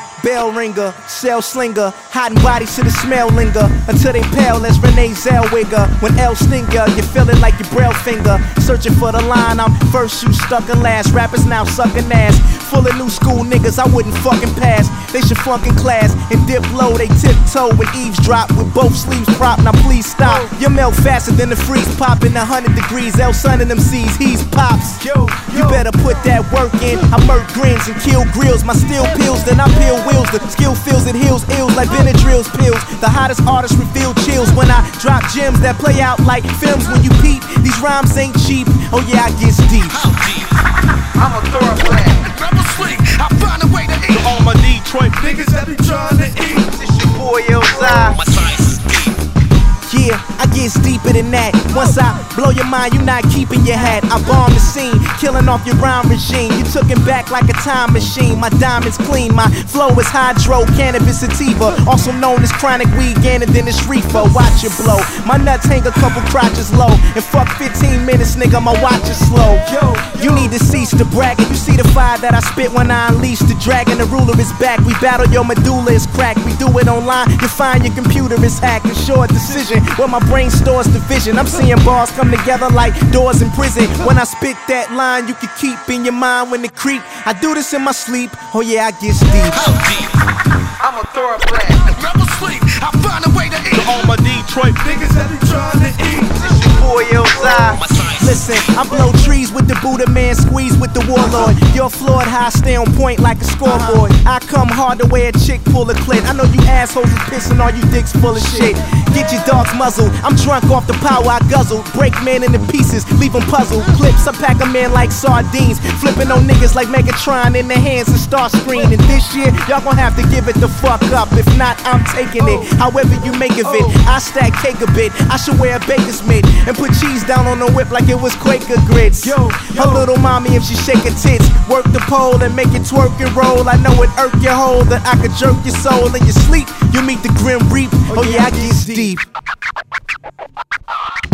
bell ringer, cell slinger, hot and bodies to the smell linger until they pale as Renee Zellweger. When L stinger, you feel it like your braille finger. Searching for the line, I'm first, you stuck in last. Rappers now sucking ass, full of new school niggas I wouldn't fucking pass. They should flunk in class and dip low. They tiptoe and eavesdrop with both sleeves propped. Now please stop. You melt faster than the freeze, popping 100 degrees. L son in them C's, he's pops. You better put that work in. I murk grins and kill grills. My steel pills, then I peel wheels. The skill feels it heals ills like Benadryl's pills. The hottest artists reveal chills when I drop gems that play out like films. When you peep, these rhymes ain't cheap. Oh yeah, I get deep. I'm a thoroughbred. Rebel sleep. I find a way to eat. To all my Detroit niggas that be trying to eat. It's your boy Elzai. My science is deep. Yeah, I get deeper than that. Once I blow your mind, you not keeping your hat. I bomb the scene, killing off your rhyme regime. You took it back like a time machine. My diamonds clean, my flow is hydro, cannabis sativa, also known as chronic weed, gainer than this reefer. Watch it blow. My nuts hang a couple crotches low. And fuck 15 minutes, nigga, my watch is slow. You need to cease the bragging. You see the fire that I spit when I unleash the dragon. The ruler is back. We battle, your medulla is cracked. We do it online. You find your computer is hacked. A short decision where my brain stores the vision. I'm seeing bars come together like doors in prison. When I spit that line, you can keep in your mind when it creep. I do this in my sleep. Oh yeah, I get deep. How deep? I'm a thoroughbred. Rebel sleep. I find a way to eat. To all my Detroit niggas that be trying to eat. It's your boy Elzai. My science. Listen, I blow trees with the Buddha man, squeeze with the warlord. You're floored how I stay on point like a scoreboard. I come hard the way a chick pull a clit. I know you assholes is pissing, all you dicks full of shit. Get your dogs muzzled, I'm drunk off the power I guzzle. Break man into pieces, leave them puzzled. Clips, I pack them in like sardines. Flipping on niggas like Megatron in their hands and start screaming. This year, y'all gon' have to give it the fuck up. If not, I'm taking it. However you make of it, I stack cake a bit. I should wear a baker's mitt and put cheese down on the whip like it was Quaker grits. Her little mommy, if she shake her tits, work the pole and make it twerk and roll. I know it irk your hole that I could jerk your soul. In your sleep, you meet the grim reap. Oh yeah, I get deep.